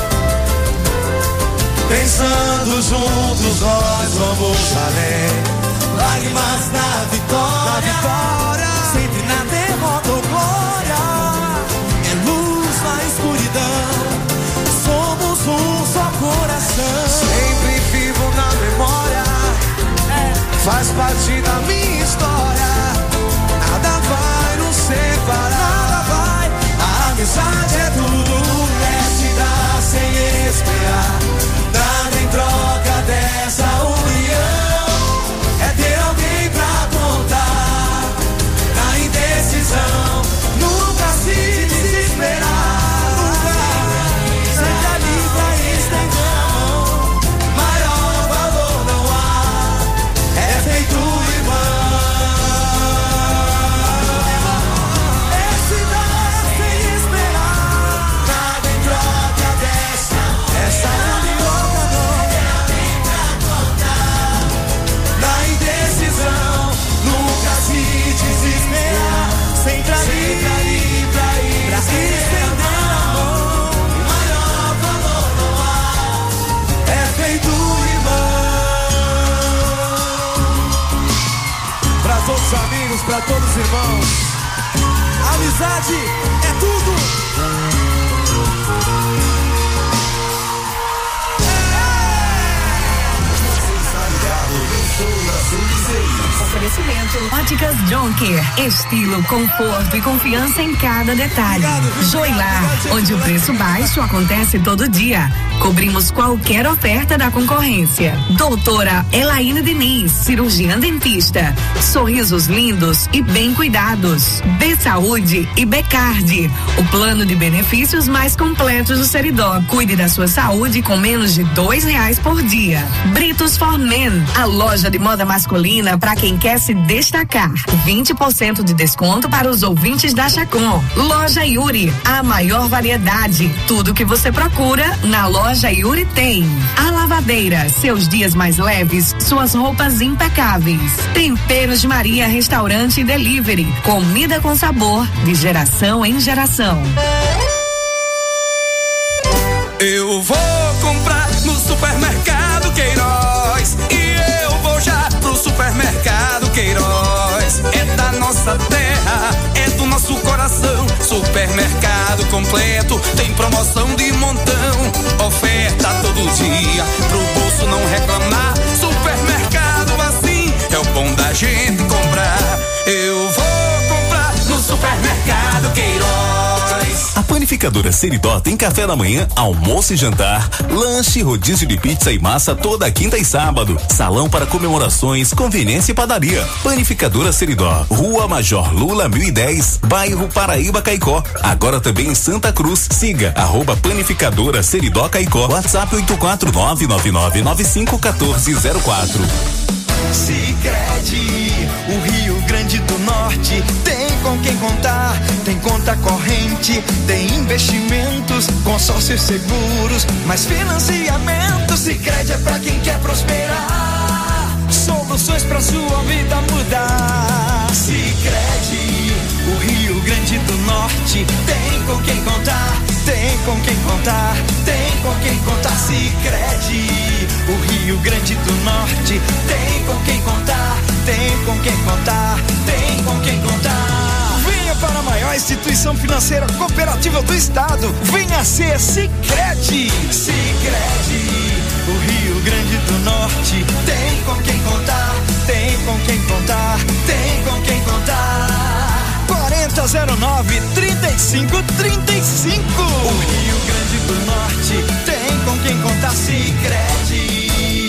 Pensando juntos nós vamos além. Lágrimas na vitória, na vitória, sempre na derrota ou glória. É luz na escuridão, somos um só coração. Sempre vivo na memória, faz parte da minha história. Nada vai nos separar, nada vai. A amizade é tudo, é se dar sem esperar. Nada em troca dessa união, é ter alguém pra contar. Na indecisão, nunca se desesperar. Nunca, sempre ali pra estender a mão. Maior valor não há, é feito irmão. É se dar sem esperar. Nada em troca dessa, essa união. Na indecisão, nunca se desesperar. Sempre ali pra ir, pra estender a mão. Maior valor não há, é feito irmão. Pra todos os amigos, pra todos os irmãos, amizade é tudo. Oferecimento Óticas Jonker. Estilo, conforto e confiança em cada detalhe. Joilar, onde o preço baixo acontece todo dia. Cobrimos qualquer oferta da concorrência. Doutora Elaine Diniz, cirurgiã dentista. Sorrisos lindos e bem cuidados. B Saúde e Becard, o plano de benefícios mais completos do Seridó. Cuide da sua saúde com menos de dois reais por dia. Britos for Men, a loja de moda masculina para quem quer se destacar. vinte por cento de desconto para os ouvintes da Chacon. Loja Yuri, a maior variedade. Tudo que você procura na loja Yuri tem. A Lavadeira, seus dias mais leves, suas roupas impecáveis. Temperos Maria, restaurante e delivery. Comida com sabor, de geração em geração. Eu vou comprar no supermercado Queiroz. E eu vou já pro supermercado Queiroz. É da nossa terra, é do nosso coração. Supermercado completo, tem promoção de montão. Oferta todo dia, pro bolso não reclamar. Supermercado assim, é o bom da gente comprar. Eu vou comprar no supermercado Queiroz. A Panificadora Seridó tem café da manhã, almoço e jantar, lanche, rodízio de pizza e massa toda quinta e sábado, salão para comemorações, conveniência e padaria. Panificadora Seridó, Rua Major Lula mil e dez, bairro Paraíba, Caicó. Agora também em Santa Cruz. Siga arroba Panificadora Seridó Caicó. WhatsApp oito quatro nove nove nove nove cinco um quatro zero quatro. Sicredi, o Rio Grande do Norte tem com quem contar, tem conta corrente, tem investimentos, consórcios seguros, mais financiamento. Sicredi é pra quem quer prosperar, soluções pra sua vida mudar. Sicredi, o Norte, tem com quem contar, tem com quem contar, tem com quem contar. Sicredi, o Rio Grande do Norte, tem com quem contar, tem com quem contar, tem com quem contar. Venha para a maior instituição financeira cooperativa do estado, venha ser Sicredi. Sicredi, o Rio Grande do Norte, tem com quem contar, tem com quem contar, tem com quem contar. quarenta zero nove, trinta e cinco, trinta e cinco. O Rio Grande do Norte, tem com quem contar. Sicredi.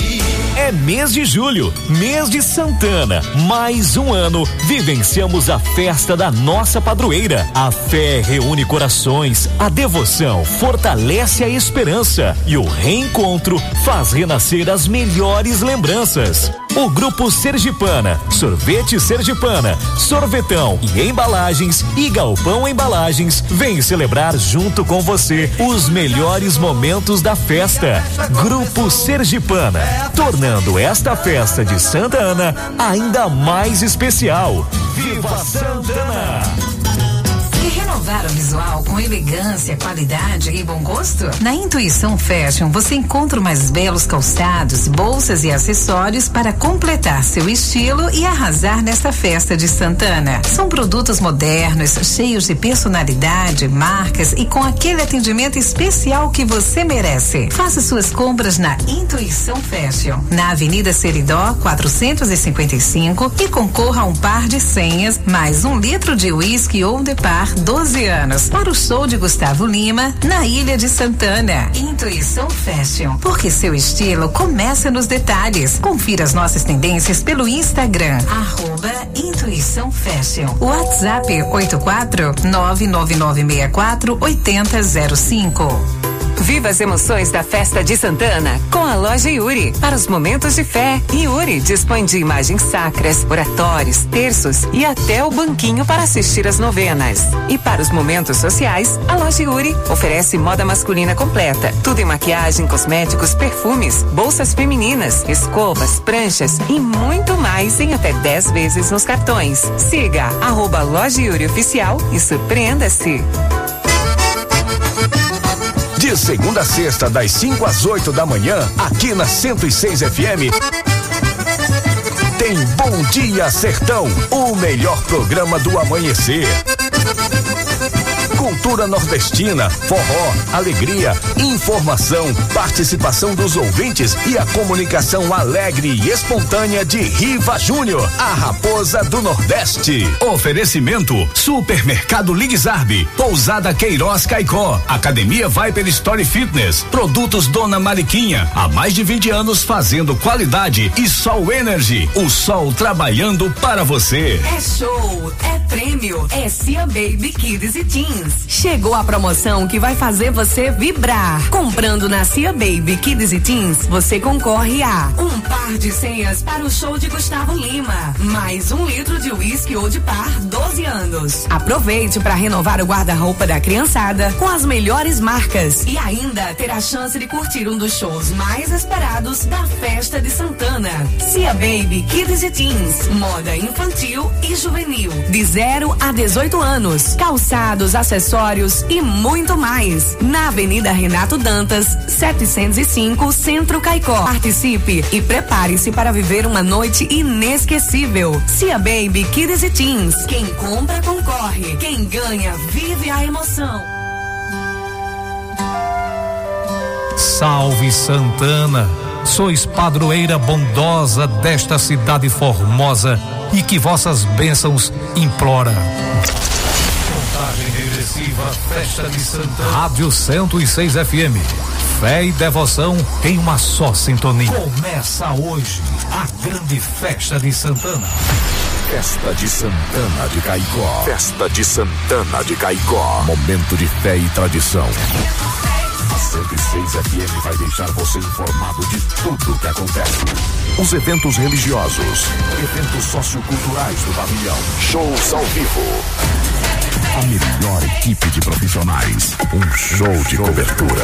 É mês de julho, mês de Santana. Mais um ano vivenciamos a festa da nossa padroeira. A fé reúne corações, a devoção fortalece a esperança e o reencontro faz renascer as melhores lembranças. O Grupo Sergipana, Sorvete Sergipana, Sorvetão e Embalagens e Galpão Embalagens vem celebrar junto com você os melhores momentos da festa. Grupo Sergipana, tornando esta festa de Santa Ana ainda mais especial. Viva Santana! E renovar o visual com elegância, qualidade e bom gosto? Na Intuição Fashion você encontra os mais belos calçados, bolsas e acessórios para completar seu estilo e arrasar nesta festa de Santana. São produtos modernos, cheios de personalidade, marcas e com aquele atendimento especial que você merece. Faça suas compras na Intuição Fashion, na Avenida Seridó quatrocentos e cinquenta e cinco e concorra a um par de senhas, mais um litro de uísque ou de par doze anos para o show de Gustavo Lima na Ilha de Santana. Intuição Fashion, porque seu estilo começa nos detalhes. Confira as nossas tendências pelo Instagram, arroba Intuição Fashion. WhatsApp oito quatro nove nove nove seis quatro oito zero zero cinco. Viva as emoções da festa de Santana com a loja Yuri. Para os momentos de fé, Yuri dispõe de imagens sacras, oratórios, terços e até o banquinho para assistir às novenas. E para os momentos sociais, a loja Yuri oferece moda masculina completa, tudo em maquiagem, cosméticos, perfumes, bolsas femininas, escovas, pranchas e muito mais em até dez vezes nos cartões. Siga arroba loja Yuri Oficial e surpreenda-se. De segunda a sexta, das cinco às oito da manhã, aqui na cento e seis F M, tem Bom Dia Sertão, o melhor programa do amanhecer. Cultura nordestina, forró, alegria, informação, participação dos ouvintes e a comunicação alegre e espontânea de Riva Júnior, a raposa do Nordeste. Oferecimento: Supermercado Ligzarbe, Pousada Queiroz Caicó, Academia Viper Story Fitness, Produtos Dona Mariquinha, há mais de vinte anos fazendo qualidade, e Sol Energy, o sol trabalhando para você. É show, é prêmio, é Cia Baby Kids e Teens. Chegou a promoção que vai fazer você vibrar. Comprando na Cia Baby Kids e Teens, você concorre a um par de senhas para o show de Gustavo Lima, mais um litro de uísque ou de par doze anos. Aproveite para renovar o guarda-roupa da criançada com as melhores marcas e ainda ter a chance de curtir um dos shows mais esperados da festa de Santana. Cia Baby Kids e Teens, moda infantil e juvenil, de zero a dezoito anos, calçados, acessórios e muito mais. Na Avenida Renato Dantas, setecentos e cinco, Centro Caicó. Participe e prepare-se para viver uma noite inesquecível. Cia Baby Kids e Teens. Quem compra, concorre. Quem ganha, vive a emoção. Salve Santana! Sois padroeira bondosa desta cidade formosa e que vossas bênçãos implora. Contagem regressiva, festa de Santana. Rádio cento e seis F M. Fé e devoção em uma só sintonia. Começa hoje a grande festa de Santana. Festa de Santana de Caicó. Festa de Santana de Caicó. Momento de fé e tradição. A cento e seis F M vai deixar você informado de tudo o que acontece. Os eventos religiosos, eventos socioculturais do pavilhão, shows ao vivo. A melhor equipe de profissionais, um show de cobertura.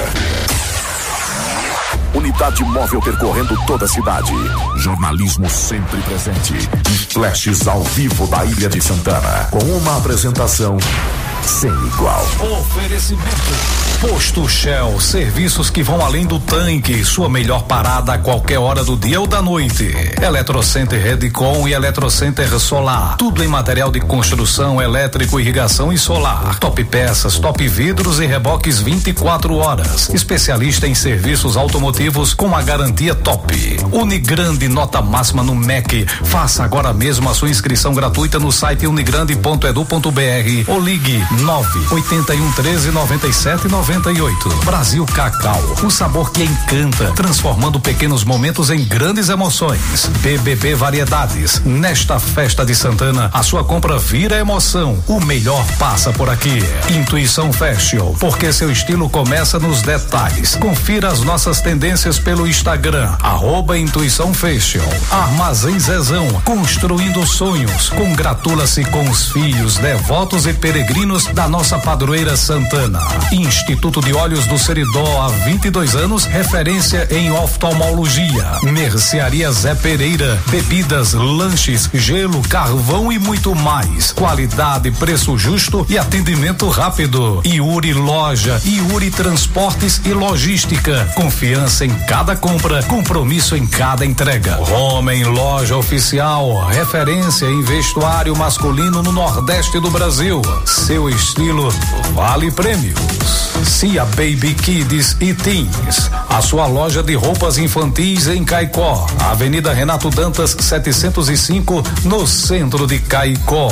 Unidade móvel percorrendo toda a cidade. Jornalismo sempre presente. E flashes ao vivo da Ilha de Santana. Com uma apresentação sem igual. Oferecimento Posto Shell, serviços que vão além do tanque, sua melhor parada a qualquer hora do dia ou da noite. Eletrocenter Redcon e Eletrocenter Solar, tudo em material de construção, elétrico, irrigação e solar. Top peças, top vidros e reboques vinte e quatro horas. Especialista em serviços automotivos com a garantia top. Unigrande, nota máxima no M E C. Faça agora mesmo a sua inscrição gratuita no site unigrande ponto edu ponto br ou ligue nove oito um treze noventa e sete noventa e oito. Brasil Cacau, o sabor que encanta, transformando pequenos momentos em grandes emoções. B B B Variedades, nesta festa de Santana, a sua compra vira emoção. O melhor passa por aqui. Intuição Fashion, porque seu estilo começa nos detalhes. Confira as nossas tendências pelo Instagram, arroba Intuição Fashion. Armazém Zezão, construindo sonhos. Congratula-se com os filhos, devotos e peregrinos da nossa padroeira Santana. Instituto de Olhos do Seridó, há vinte e dois anos, referência em oftalmologia. Mercearia Zé Pereira, bebidas, lanches, gelo, carvão e muito mais. Qualidade, preço justo e atendimento rápido. Iuri Loja, Iuri Transportes e Logística. Confiança em cada compra, compromisso em cada entrega. Homem Loja Oficial, referência em vestuário masculino no Nordeste do Brasil. Seu estilo vale prêmios. Cia Baby Kids e Teens, a sua loja de roupas infantis em Caicó, Avenida Renato Dantas setecentos e cinco, no centro de Caicó.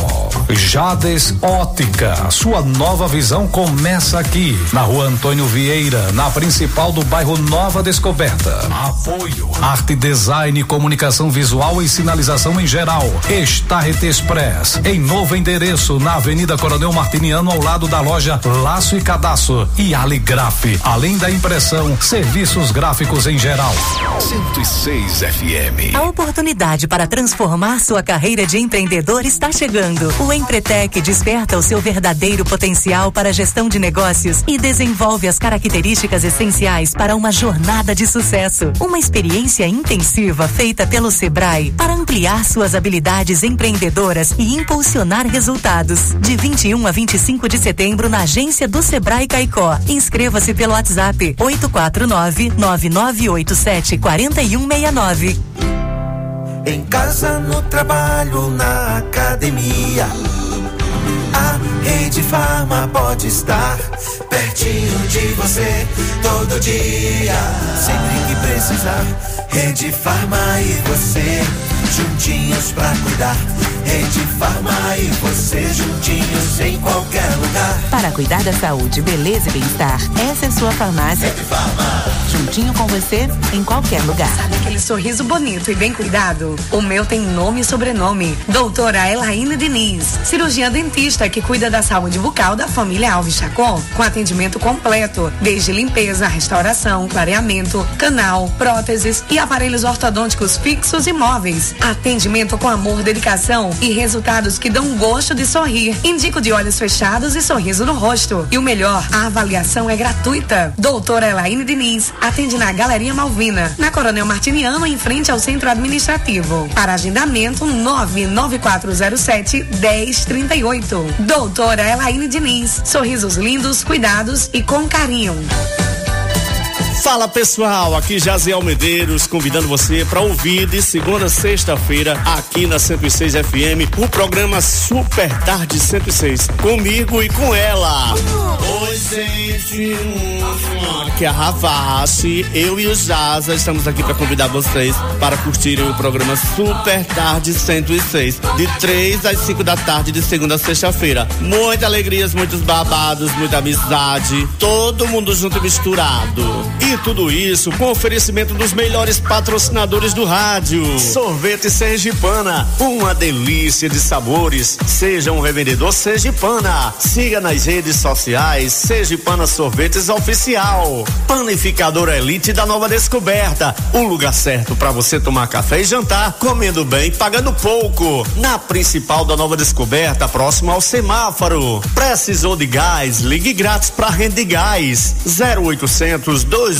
Jades Ótica, sua nova visão começa aqui, na Rua Antônio Vieira, na principal do bairro Nova Descoberta. Apoio Arte Design, Comunicação Visual e Sinalização em geral. Starret Express, em novo endereço, na Avenida Coronel Martiniano, ao lado da loja Laço e Cadastro. E Aligraf, além da impressão, serviços gráficos em geral. cento e seis F M. A oportunidade para transformar sua carreira de empreendedor está chegando. O Empretec desperta o seu verdadeiro potencial para a gestão de negócios e desenvolve as características essenciais para uma jornada de sucesso. Uma experiência intensiva feita pelo Sebrae para ampliar suas habilidades empreendedoras e impulsionar resultados. De vinte e um a vinte e cinco de setembro na agência do Sebrae Caicó. Inscreva-se pelo WhatsApp oito quatro nove, nove nove oito sete, quatro um seis nove. Em casa, no trabalho, na academia, a Rede Farma pode estar pertinho de você todo dia. Sempre que precisar, Rede Farma e você juntinhos pra cuidar. Rede Farma e você juntinhos em qualquer lugar. Para cuidar da saúde, beleza e bem-estar, essa é sua farmácia. Rede Farma. Juntinho com você em qualquer lugar. Sabe aquele sorriso bonito e bem cuidado? O meu tem nome e sobrenome. Doutora Elaine Diniz, cirurgiã dentista que cuida da saúde bucal da família Alves Chacon, com atendimento completo, desde limpeza, restauração, clareamento, canal, próteses e aparelhos ortodônticos fixos e móveis. Atendimento com amor, dedicação e resultados que dão gosto de sorrir. Indico de olhos fechados e sorriso no rosto. E o melhor, a avaliação é gratuita. Doutora Elaine Diniz atende na Galeria Malvina, na Coronel Martiniano, em frente ao Centro Administrativo. Para agendamento, nove nove quatro zero sete, dez trinta e oito. Doutora Elaine Diniz, sorrisos lindos, cuidados e com carinho. Fala pessoal, aqui Jaziel Medeiros convidando você para ouvir de segunda a sexta-feira aqui na cento e seis F M o programa Super Tarde cento e seis, comigo e com ela. Oi gente, aqui é a Ravache, eu e o Jaza estamos aqui para convidar vocês para curtirem o programa Super Tarde cento e seis, de três às cinco da tarde de segunda a sexta-feira. Muitas alegrias, muitos babados, muita amizade, todo mundo junto e misturado. E tudo isso com oferecimento dos melhores patrocinadores do rádio. Sorvete Sergipana, uma delícia de sabores. Seja um revendedor Sergipana. Siga nas redes sociais Sergipana Sorvetes Oficial. Panificadora Elite da Nova Descoberta, o lugar certo para você tomar café e jantar, comendo bem, pagando pouco. Na principal da Nova Descoberta, próximo ao semáforo. Precisou de gás? Ligue grátis para Rende Gás. zero oitocentos, dois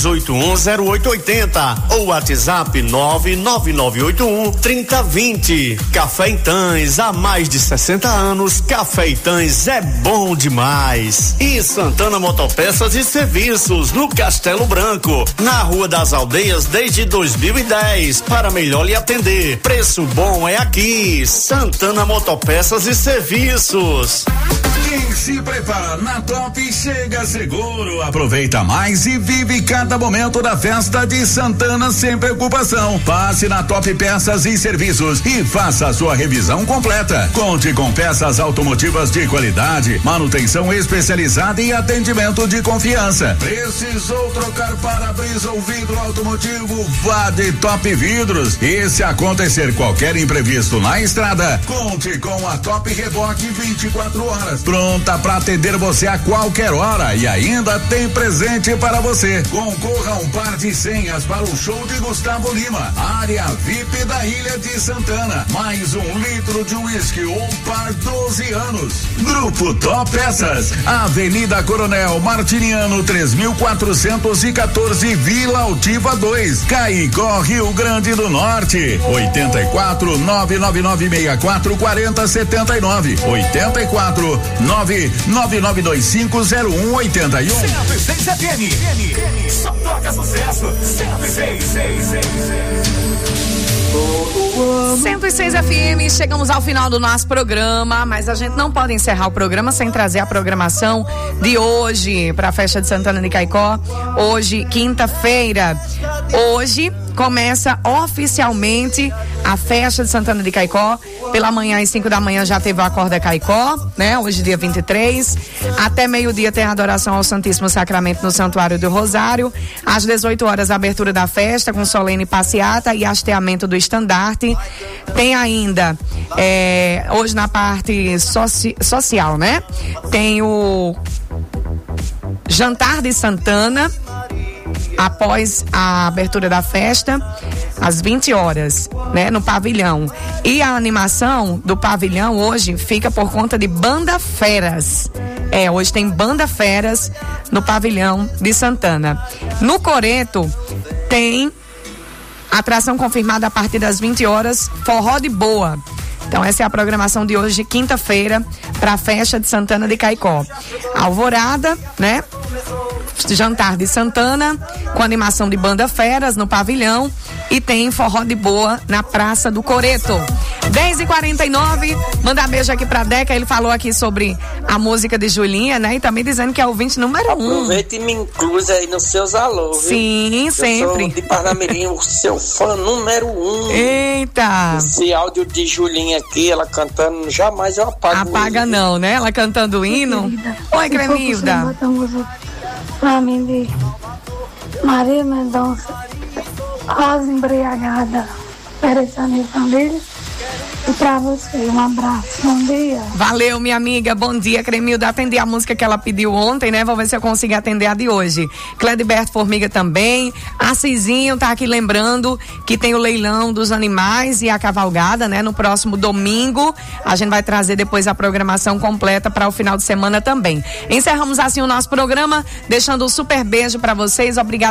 oito um zero oito oito zero ou WhatsApp nove nove nove oito um três zero dois zero. Café Itãs, há mais de sessenta anos, Café Itãs é bom demais. E Santana Motopeças e Serviços, no Castelo Branco, na Rua das Aldeias desde dois mil e dez, para melhor lhe atender. Preço bom é aqui, Santana Motopeças e Serviços. Quem se prepara na Top chega seguro, aproveita mais e vive cada momento da festa de Santana sem preocupação. Passe na Top Peças e Serviços e faça a sua revisão completa. Conte com peças automotivas de qualidade, manutenção especializada e atendimento de confiança. Precisou trocar para-brisa ou vidro automotivo? Vá de Top Vidros. E se acontecer qualquer imprevisto na estrada, conte com a Top Reboque vinte e quatro horas. Pronta para atender você a qualquer hora e ainda tem presente para você. Concorra a um par de senhas para o show de Gustavo Lima, área V I P da Ilha de Santana, mais um litro de uísque ou um par doze anos. Grupo Top Peças, Avenida Coronel Martiniano três mil quatrocentos e quatorze, Vila Altiva dois, Caicó, Rio Grande do Norte. oitenta e quatro, nove nove nove seis quatro, quarenta setenta e nove, oitenta e quatro, nove nove nove dois cinco zero um oitenta e um. cento e seis F M. Só toca sucesso. cento e seis, seis, seis, cento e seis F M, chegamos ao final do nosso programa, mas a gente não pode encerrar o programa sem trazer a programação de hoje para a festa de Santana de Caicó. Hoje, quinta-feira. Hoje começa oficialmente a festa de Santana de Caicó. Pela manhã, às cinco da manhã, já teve o Acorda Caicó, né? Hoje, dia vinte e três. Até meio-dia tem a adoração ao Santíssimo Sacramento no Santuário do Rosário. Às dezoito horas, a abertura da festa com solene passeata e hasteamento do estandarte. Tem ainda, é, hoje na parte soci, social, né? Tem o Jantar de Santana, após a abertura da festa, às vinte horas, né, no pavilhão. E a animação do pavilhão hoje fica por conta de Banda Feras. É, hoje tem Banda Feras no pavilhão de Santana. No Coreto tem atração confirmada a partir das vinte horas, Forró de Boa. Então essa é a programação de hoje, quinta-feira, para a festa de Santana de Caicó. Alvorada, né? Jantar de Santana, com animação de Banda Feras no pavilhão, e tem Forró de Boa na Praça do Coreto. dez e quarenta e nove, mandar beijo aqui pra Deca, ele falou aqui sobre a música de Julinha, né? E também dizendo que é ouvinte número um. Aproveita e me inclui aí nos seus alô, viu? Sim, eu sempre. Sou de Parnamirim, o seu fã número um. Eita! Esse áudio de Julinha aqui, ela cantando, jamais eu apago. Apaga não, né? Ela cantando o hino. Oi, Cremilda. Pra mim de Maria Mendonça, Rosa Embriagada, Pereza minha família. E pra você, um abraço, bom dia. Valeu, minha amiga, bom dia, Cremilda. Atendi a música que ela pediu ontem, né? Vou ver se eu consigo atender a de hoje. Clédiberto Formiga também. Assisinho tá aqui lembrando que tem o leilão dos animais e a cavalgada, né? No próximo domingo. A gente vai trazer depois a programação completa para o final de semana também. Encerramos assim o nosso programa, deixando um super beijo para vocês. Obrigada.